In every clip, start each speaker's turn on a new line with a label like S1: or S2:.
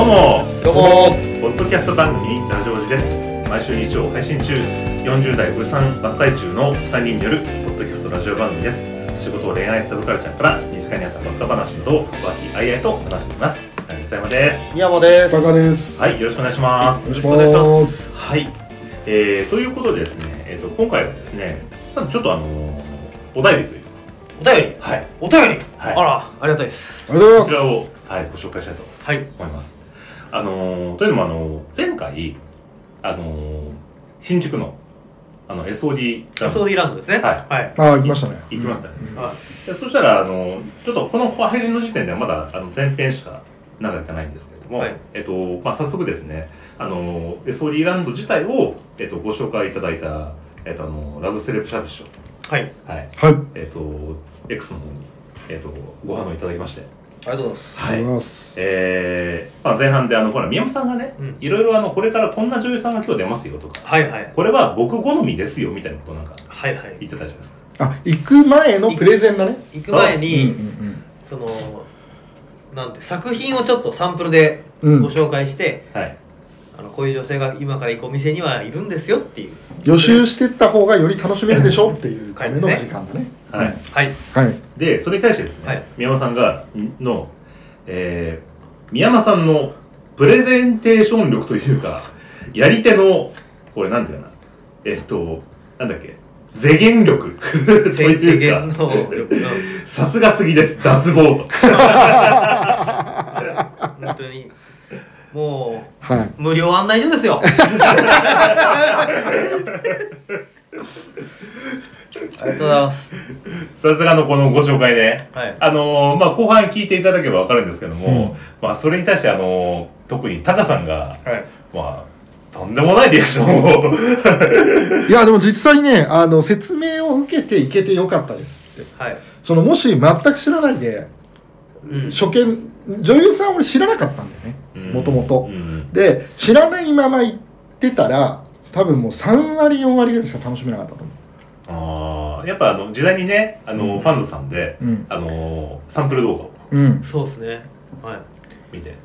S1: どうも
S2: ポ
S1: ッドキャスト番組ラジオジです。毎週日曜配信中、40代物産真っ最中の3人によるポッドキャストラジオ番組です。仕事、恋愛、サブカルチャーから身近にあったバカ話などを和気あいあいと話しています。佐山です。
S2: 宮本です。
S3: バカです。
S1: はい、よろしくお願いします。
S3: よろしくお願いします。
S1: はい、ということでですね、今回はですね、まずちょっとお便りという
S2: お便り、
S1: はい、
S2: お便り、
S1: はい、
S2: あら、ありがたいです。
S3: ありがとうございます。
S1: こちらを、はい、ご紹介したいと思います。というのも前回新宿のSOD
S2: ランドですね。
S1: はい。
S3: 行きましたね。
S1: 行きましたね。でそしたらちょっとこの配信の時点ではまだ前編しか流れてないんですけれども、早速ですねSOD ランド自体をご紹介いただいたラブセレブシャブ師匠、
S2: はい
S1: はい、X の方にご反応いただきまして。
S2: ありがとうございます。
S1: はい。前半でほら宮本さんがね、いろいろこれからこんな女優さんが今日出ますよとか、
S2: はいはい、
S1: これは僕好みですよみたいなことなんか
S2: はいはい、
S1: 言ってたじゃないです
S3: か。行く前のプレゼンだね。
S2: 行く前にそのなんて作品をちょっとサンプルでご紹介して、はい、こういう女性が今から行くお店にはいるんですよっていう
S3: 予習してった方がより楽しめるでしょっていうための時間だね。
S1: はい
S2: はい
S3: はい。
S1: でそれに対してですね、宮山さんが宮山さんのプレゼンテーション力というかやり手のこれなんていうかななんだっけ世間力というかさすがすぎです脱帽と
S2: 本当にもう、はい、無料案内所ですよありがとうございます。
S1: さすがのこのご紹介で、
S2: はい、
S1: 後半聞いていただければ分かるんですけども、それに対して特にタカさんが、とんでもないリアクションを
S3: いやでも実際ね説明を受けていけてよかったですって、はい、もし全く知らないで、初見女優さん俺知らなかったんだよねもともとで知らないまま行ってたら多分もう3割4割ぐらいしか楽しめなかったと思う。
S1: やっぱ時代にねファンズさんで、サンプル動画を、
S2: そうですね、はい、
S1: 見て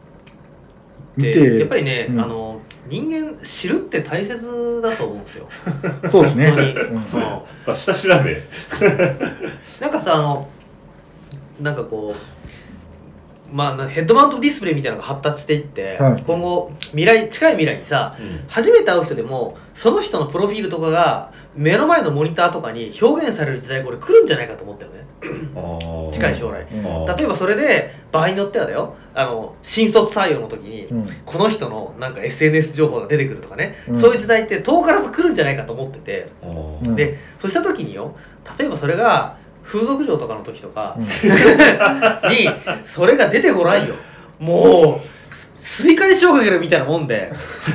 S2: やっぱりね、人間知るって大切だと思うんですよ
S3: そうですね
S1: 下調べ
S2: なんかさなんかこうヘッドマウントディスプレイみたいなのが発達していって、今後近い未来にさ、初めて会う人でもその人のプロフィールとかが目の前のモニターとかに表現される時代これ来るんじゃないかと思ってるね近い将来、例えばそれで場合によってはだよ新卒採用の時に、この人のなんか SNS 情報が出てくるとかね、そういう時代って遠からず来るんじゃないかと思ってて、でそうした時によ例えばそれが風俗嬢とかの時とか、にそれが出てこないよもうスイカに塩かけるみたいなもんで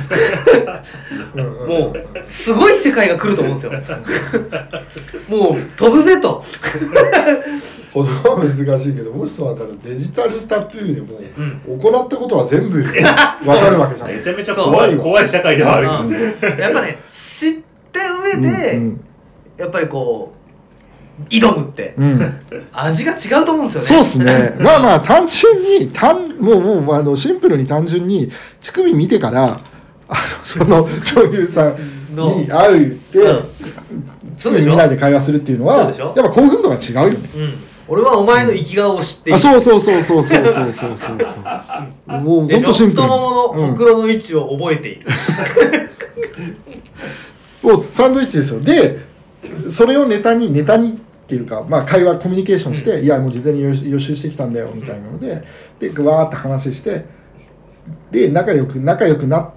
S2: もうすごい世界が来ると思うんですよもう飛ぶぜと
S3: 言葉は難しいけどもしそうだったらデジタルタトゥーでも、行ったことは全部分かるわけじゃん
S1: めちゃめちゃ怖い社会ではある
S2: やっぱね知って上で、やっぱりこう挑むって、味が違うと思うんですよね。
S3: そうですね。単純にもうシンプルに単純に乳首見てからその女優さんに会うって乳首見ないで会話するっていうのはやっぱ興奮度が違うよね。
S2: 俺はお前の生き顔を知っている。
S3: そうもう本当シンプル。
S2: 太もものほくろの位置を覚えている。
S3: もうサンドイッチですよ。でそれをネタにっていうか、会話コミュニケーションして、いやもう事前に予習してきたんだよみたいなので、わーって話してで仲良くなって、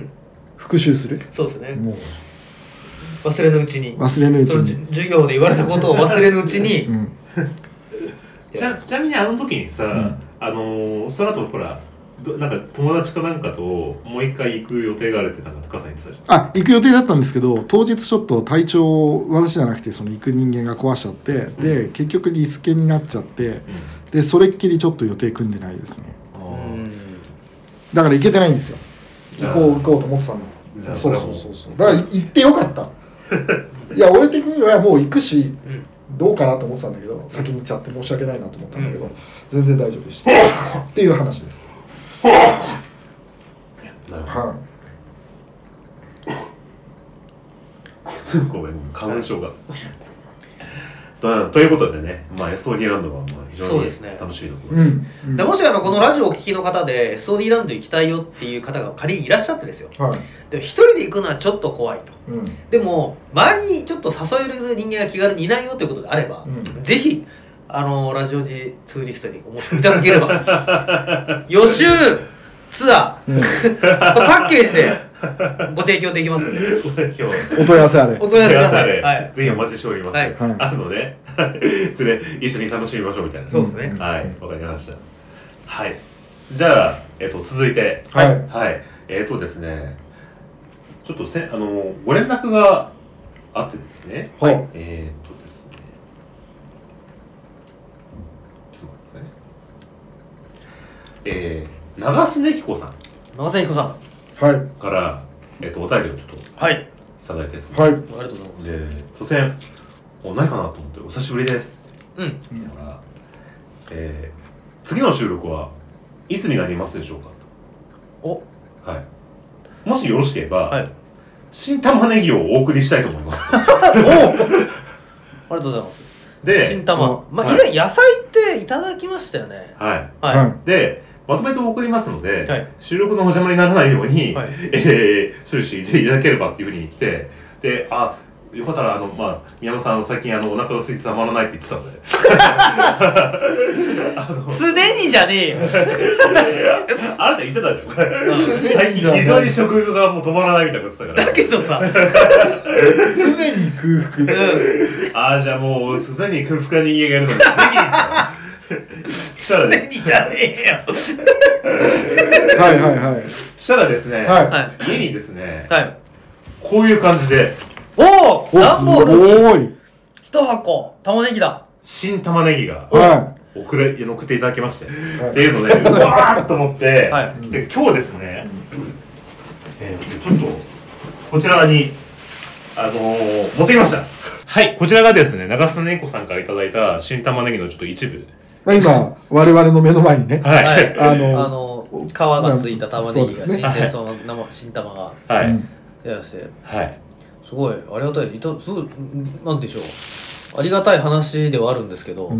S3: 復習する。
S2: そうですね。もう忘れぬうちに
S3: 授
S2: 業で言われたことを忘れぬうちに、
S1: ちなみに時にさ、その後ほらなんか友達かなんかともう一回行く予定があるってなんか高さん言ってたじゃん。
S3: 行く予定だったんですけど当日ちょっと体調私じゃなくてその行く人間が壊しちゃって、で結局リスケになっちゃって、でそれっきりちょっと予定組んでないですね。だから行けてないんですよ。行こうと思ってたの。そうだから行ってよかったいや俺的にはもう行くし、どうかなと思ってたんだけど先に行っちゃって申し訳ないなと思ったんだけど、全然大丈夫でしたっていう話です。
S1: ごめん、花粉症が。ということでね、まあ、SOD ランドは非常に楽しいところ
S2: で、もしこのラジオをお聞きの方で SOD ランド行きたいよっていう方が仮にいらっしゃってですよ、で一人で行くのはちょっと怖いと、でも周りにちょっと誘える人間が気軽にいないよということであれば、ぜひラジオジツーリストにお申し込みいただければ予習ツアー、パッケージでご提供できますので
S3: お問い合わせあれ。
S1: お問い合わせあれ、ぜひお待ちしております。あのね、一緒に楽しみましょうみたいな。
S2: そうですね。
S1: はい、わかりました。はい。じゃあ、続いて、はい。ですね、ちょっとご連絡があってですね、
S3: はい。
S1: ですね、ちょっと待ってくださいね。長須根彦さん。
S2: 長須根彦さん。
S3: はい。
S1: から、お便りをちょっと、
S2: はい。
S1: いただいてですね。
S3: はい。あり
S2: がとうございます。
S1: で、突然、何かなと思って、お久しぶりです。だから、次の収録はいつになりますでしょうか
S2: と。
S1: はい。もしよろしければ、
S2: はい。
S1: 新玉ねぎをお送りしたいと思います。
S2: ありがとうございます。
S1: で、
S2: 新玉。以前野菜っていただきましたよね。
S1: はい。
S2: はい。
S1: で、まとめて送りますので、収録のお邪魔にならないように、処理していただければっていうふうに言って、で、よかったら、宮本さん、最近、お腹が空いてたまらないって言ってたので。
S2: 常にじゃねえよ。
S1: あなた言ってたじゃん、これ。最近、非常に食欲がもう止まらないみたいなこと言ってたから。
S2: だけどさ。
S3: 常に空腹。
S1: じゃあもう、常に空腹な人間がいるので、ぜひ、したらね。
S2: 常にじゃねえよ。
S3: はい。
S1: したらですね、家にですね、こういう感じで、
S2: 段ボール
S3: に
S2: 1箱玉ねぎだ。
S1: 新玉ねぎが送っていただきまして、っていうので、うわーっと思って、で今日ですね、ちょっとこちらに持ってきました。はい、こちらがですね、長須根子さんからいただいた新玉ねぎのちょっと一部。
S3: 今我々の目の前にね、
S2: 皮がついた玉ねぎが新鮮そうな新玉がいらして、すごいありがたい、すごいなんでしょう、ありがたい話ではあるんですけど、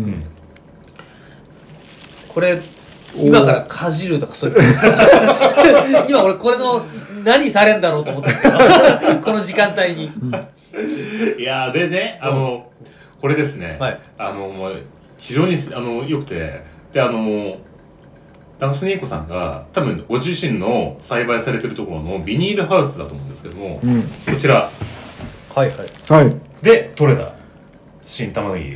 S2: これ今からかじるとかそういうことですか？今俺これの何されんだろうと思ったんですけどこの時間帯に。
S1: いやでね、これですね、非常に良くて、で長須根子さんが多分ご自身の栽培されてるところのビニールハウスだと思うんですけども、こちらで採れた新玉ねぎ、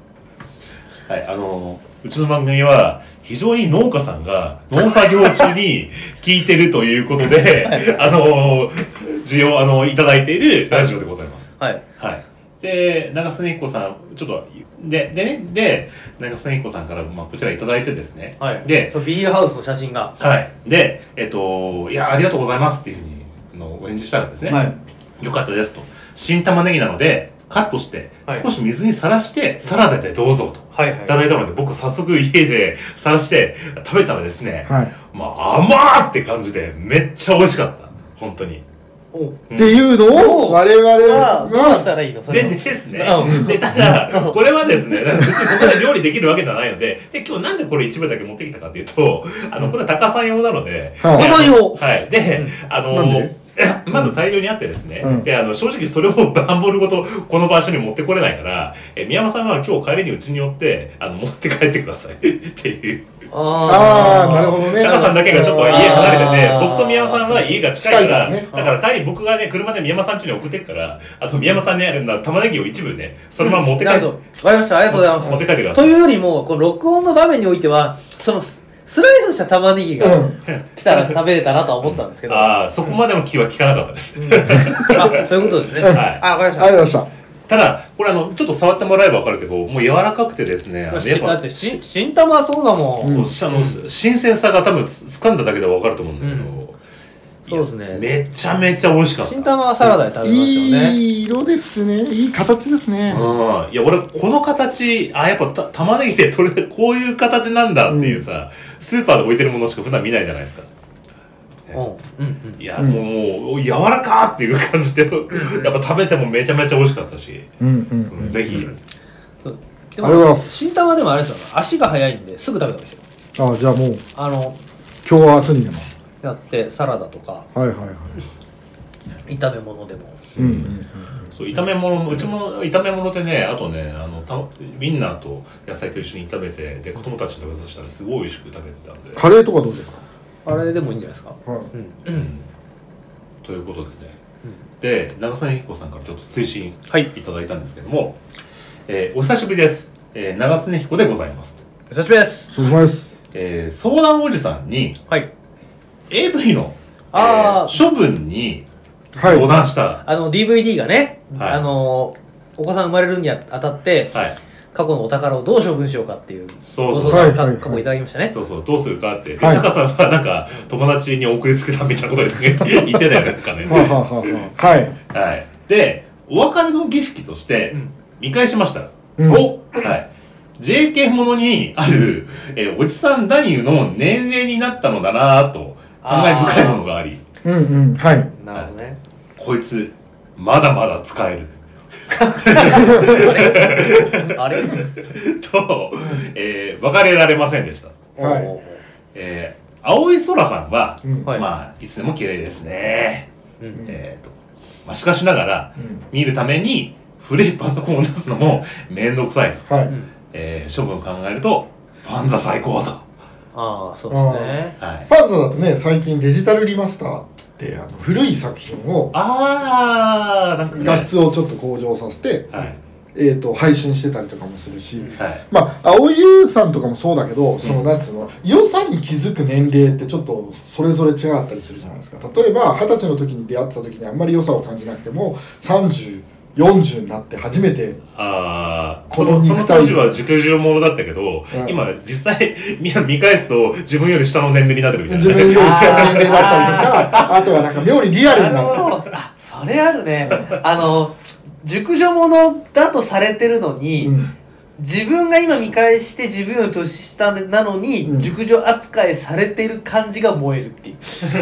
S1: うちの番組は非常に農家さんが農作業中に聞いてるということで需要いただいているラジオでございます。で、長須根彦さん、ちょっと、で、長須根彦さんから、こちらいただいてですね。
S2: で、ビニールハウスの写真が。
S1: で、いや、ありがとうございますっていうふうに、お返事したらですね。よかったですと。新玉ねぎなので、カットして、少し水にさらして、サラダでどうぞと。いただいたので、僕早速家でさらして、食べたらですね、甘ーって感じで、めっちゃ美味しかった。本当に。
S3: っていうのを我々は
S2: どうしたらいいのそれ
S1: でですね。でただこれはですね、別にここで料理できるわけではないので、今日なんでこれ一部だけ持ってきたかっていうと、これはタカさん用なので、
S2: タカさん用。
S1: でまだ大量にあってですね、で正直それを段ボールごとこの場所に持ってこれないから、宮山さんは今日帰りにうちに寄って持って帰ってくださいっていう。
S3: なるほどね。
S1: タカさんだけがちょっと家離れてて、僕と宮山さんは家が近いから、だから帰り僕がね、車で宮山さん家に送ってるから、宮山さんに玉ねぎを一部ね、そのまま持って帰って。
S2: わかりました、ありがとうございます。
S1: 持って帰ってください。
S2: というよりも、この録音の場面においては、スライスした玉ねぎが来たら食べれたなとは思ったんですけど。
S1: そこまでの気は利かなかったです。
S2: そういうことですね。わかりました。
S3: ありがとうございました。
S1: ただこれちょっと触ってもらえば分かるけど、もう柔らかくてですね、
S2: だって新玉はそうだもん。
S1: 新鮮さが多分掴んだだけで分かると思うんだけど、
S2: そうですね。
S1: めちゃめちゃ美味しかった。
S2: 新玉はサラダで食べますよね。
S3: いい色ですね。いい形ですね。
S1: いや、俺、この形、やっぱ玉ねぎってこういう形なんだっていうさ、スーパーで置いてるものしか普段見ないじゃないですか。いや、もう、柔らかっていう感じで、やっぱ食べてもめちゃめちゃ美味しかったし、ぜひ。
S2: でも新玉でもあれですよ、足が早いんですぐ食べたんですよ。
S3: じゃあもう今日は明日にでも
S2: やってサラダとか炒め物でも
S1: そう炒め物、うちも炒め物でね、あとねウインナーと野菜と一緒に炒めて、で子供たちに食べさせたらすごい美味しく食べてたんで。
S3: カレーとかどうですか？
S2: あれでもいいんじゃないですか。
S1: ということでね、で長曽根彦さんからちょっと追伸いただいたんですけども、お久しぶりです、長曽根彦でございます。
S2: お久しぶりです。
S3: そうです。
S1: 相談おじさんに、AV の、処分に相談した、
S2: DVD がね、お子さん生まれるにあたって、過去のお宝をどう処分しようかっていうご相談過去いただきましたね。
S1: そうどうするかって、タカさんはなんか友達に送りつけたみたいなこと言ってたよね。なんかね。で、お別れの儀式として見返しました。JK ものにある、おじさん男優の年齢になったのだなぁと感慨深いものがあり、
S2: なるほどね。
S1: こいつまだまだ使える
S2: あれ
S1: と、別れられませんでした。青い空さんは、まあいつでも綺麗ですね。しかしながら、見るために古いパソコンを出すのもめんどくさい。処分を考えるとファンザ最高と。
S2: そうですね。
S3: ファンザだとね、最近デジタルリマスターって古い作品を画質をちょっと向上させて、配信してたりとかもするし、青井優さんとかもそうだけど、そのなんつうの、良さに気づく年齢ってちょっとそれぞれ違ったりするじゃないですか。例えば20歳の時に出会った時にあんまり良さを感じなくても、30、40になって初めて
S1: その当時は熟女ものだったけど、今実際見返すと自分より下の年齢になってるみたいな、
S3: 自分より下の年齢だったりとか、あとはなんか妙にリアルになってる。
S2: それあるね。熟女ものだとされてるのに、自分が今見返して自分より年下なのに、熟女扱いされてる感じが燃えるっていう。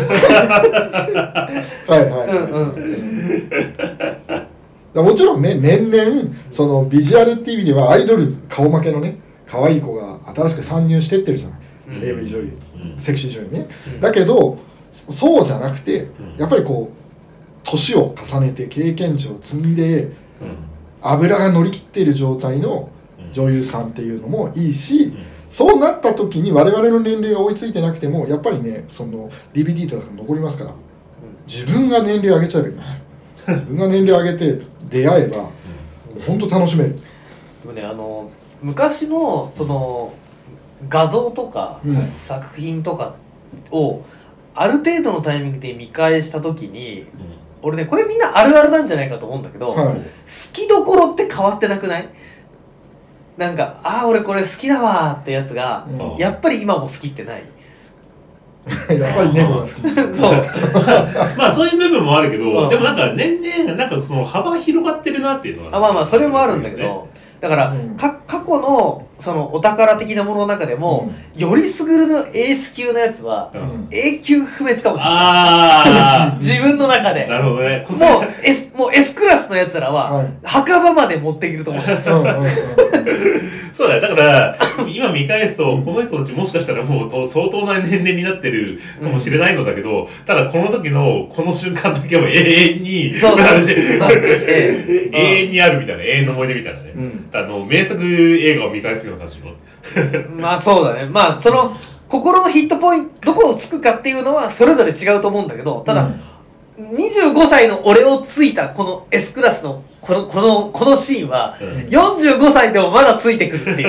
S3: もちろんね、年々そのビジュアルっていう意味ではアイドル顔負けのね、可愛い子が新しく参入してってるじゃない、AV 女優、セクシー女優ね、だけどそうじゃなくて、やっぱりこう年を重ねて経験値を積んで、油が乗り切っている状態の女優さんっていうのもいいし、そうなった時に我々の年齢が追いついてなくてもやっぱりね、その DVD とか残りますから、自分が年齢上げちゃえばいいんですよ。自分が年齢上げて出会えば本当楽しめる。
S2: でもね、昔のその画像とか作品とかをある程度のタイミングで見返した時に、俺ね、これみんなあるあるなんじゃないかと思うんだけど、好きどころって変わってなくない？なんか俺これ好きだわーってやつが、やっぱり今も好きってない？
S3: やっぱり猫が好き。
S2: そう
S1: まあそういう部分もあるけど、でもなんか年々なんかその幅が広がってるなっていうのは、
S2: まあそれもあるんだけど、だから、過去のそのお宝的なものの中でも、よりすぐるのエース級のやつは、永久不滅かもしれない。自分の中で。
S1: なるほどね。
S2: もう S クラスのやつらは、墓場まで持っていけると思う。
S1: そうだよ。だから今見返すとこの人たちもしかしたらもう相当な年齢になってるかもしれないのだけど、ただこの時のこの瞬間だけは永遠に永遠にあるみたいな、永遠の思い出みたいなね。名作映画を見返すような感じの。
S2: まあそうだね。まあその心のヒットポイントどこをつくかっていうのはそれぞれ違うと思うんだけど、ただ、25歳の俺をついたこの S クラスのこのシーンは、45歳でもまだついてくるっていう。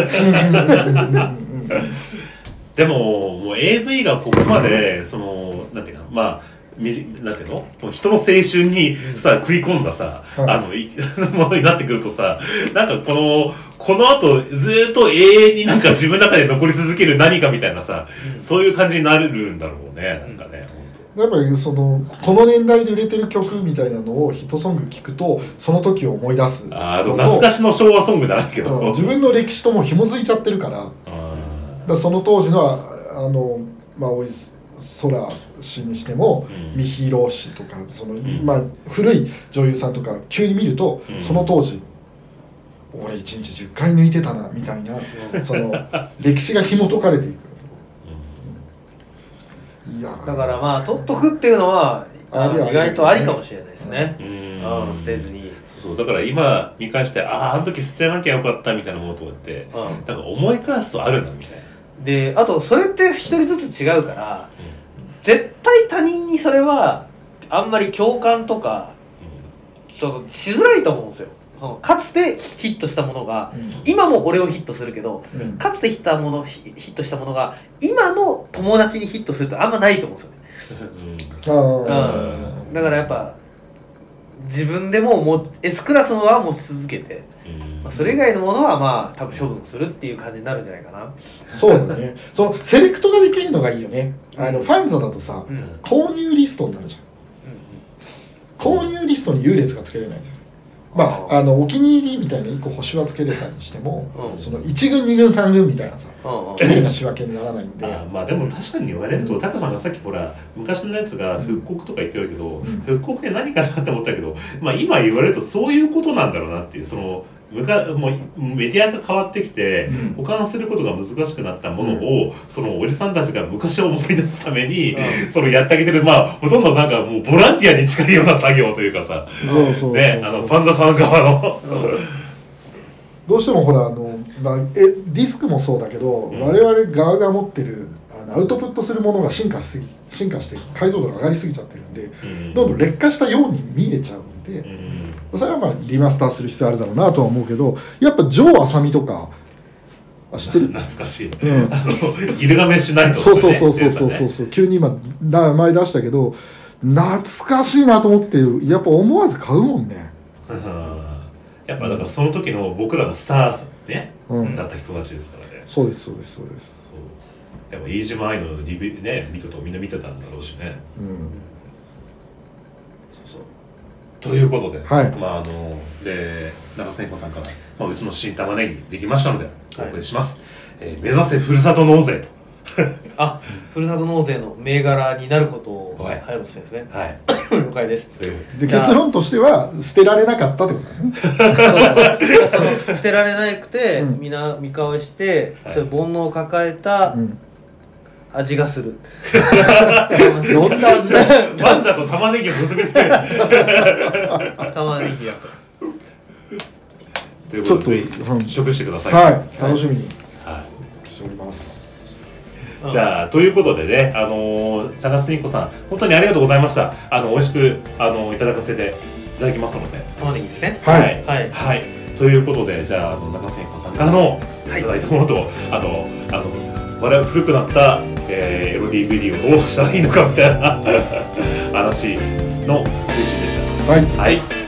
S1: でももう AV がここまでそのなんていうか、まあなんていうの、人の青春にさ食い込んださ、ものになってくるとさ、なんかこの後ずっと永遠になんか自分の中で残り続ける何かみたいなさ、そういう感じになるんだろうね。なんかね、
S3: やっぱりそのこの年代で売れてる曲みたいなのをヒットソング聞くとその時を思い出す
S1: 懐かしの昭和ソングじゃないけど、
S3: 自分の歴史とも紐づいちゃってるから、だからその当時の大井空氏にしても、三広氏とかその、古い女優さんとか急に見ると、その当時俺1日10回抜いてたなみたいな、その歴史が紐解かれていく。いや
S2: だから取っとくっていうのは意外とありかもしれないですね。捨てずに。
S1: そうだから今見返してあの時捨てなきゃよかったみたいなものとかって、だから思い返すとあるなみたいな。で
S2: あとそれって一人ずつ違うから、絶対他人にそれはあんまり共感とか、そのしづらいと思うんですよ。そのかつてヒットしたものが、今も俺をヒットするけど、かつてヒットしたものが今の友達にヒットするとあんまないと思うんですよね。だからやっぱ自分でもS クラスのは持ち続けて、それ以外のものは多分処分するっていう感じになるんじゃないかな。
S3: そうだね。そのセレクトができるのがいいよね。ファンザだとさ、購入リストになるじゃん。購入リストに優劣がつけれないじゃん。お気に入りみたいな1個星はつけれたにしても、その1軍2軍3軍みたいなさ、綺麗な仕分けにならないんで。
S1: でも確かに言われると、タカさんがさっきほら昔のやつが復刻とか言ってるけど、復刻って何かなって思ったけど、今言われるとそういうことなんだろうなっていう、そのもうメディアが変わってきて、保管することが難しくなったものを、そのおじさんたちが昔を思い出すために、そのやってあげてる、ほとんどなんかもうボランティアに近いような作業というかさ、ファンザさん側の
S3: どうしてもほらディスクもそうだけど、我々側が持ってるアウトプットするものが進化して解像度が上がりすぎちゃってるんで、どんどん劣化したように見えちゃうんで、それはリマスターする必要あるだろうなとは思うけど、やっぱジョー・アサミとか知ってる？
S1: 懐かしい、ギルガメッシュナイトとかね。
S3: そう急に今名前出したけど懐かしいなと思って、やっぱ思わず買うもんね。
S1: やっぱだからその時の僕らのスターね、だった人たちですからね。
S3: そうです。
S1: やっぱ飯島愛のリビね見てとみんな見てたんだろうしね。ということで、で長瀬彦さんから、うちの新玉ねぎできましたのでお送りします。目指せふるさと納税と。
S2: ふるさと納税の銘柄になることを早野先生ですね。了解です。
S3: で結論としては捨てられなかったってことだね。
S2: 捨てられなくて、見返して、それ煩悩を抱えた味がする。
S3: どんな味だ？
S1: パンダと玉ねぎを結びつける。
S2: 玉ねぎだと。
S1: ということで食してください。
S3: 楽しみにしております。
S1: じゃあということでね、高須仁子さん本当にありがとうございました。美味しくいただかせていただきますので。
S2: 玉ねぎですね。
S1: はい。ということで、じゃあ高須仁子さんからのいただいたものと、我々古くなったエロ DVD をどうしたらいいのかみたいな話の推進でした。
S3: はい。